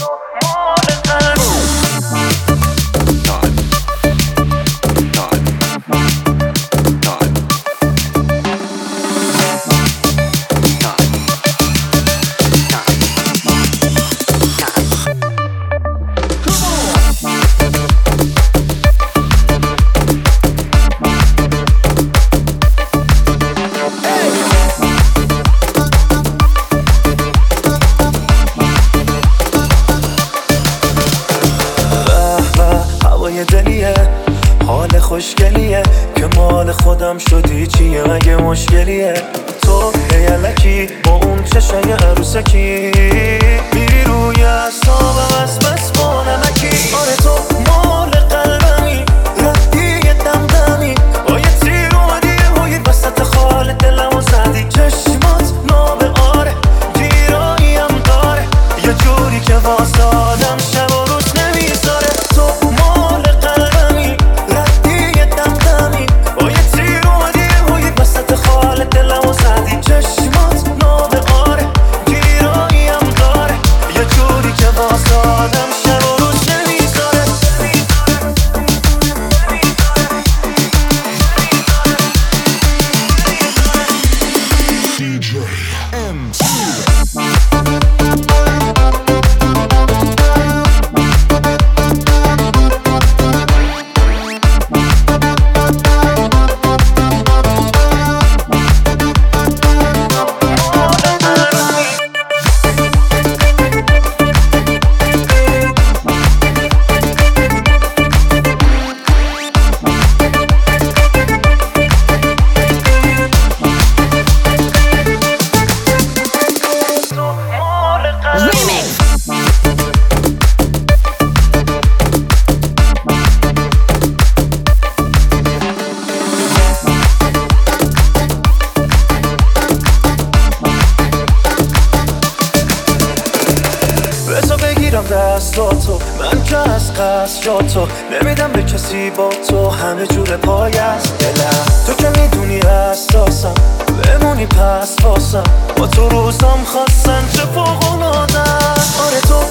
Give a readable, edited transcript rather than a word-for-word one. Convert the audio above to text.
دلیه حال خوشگلیه که مال خودم شدی چیه مگه مشکلیه تو هیلکی با اون چشای عروسکی میری روی اعصابم از بس با نمکی آره تو مال قلبمی رفتی یه دمدمی با یه تیر اومدی روی وسط خال دلمو زدی چشمات نابه آره گیراییم داره یه جوری که واسه آدم شب و روز نمیذاره تو دستاتو من که از قصراتو نمیدم به کسی با تو همه جور پای از دلم تو که میدونی حساسم بمونی پس واسم با تو روزم خواستن چه فوق‌العاده‌ست آره تو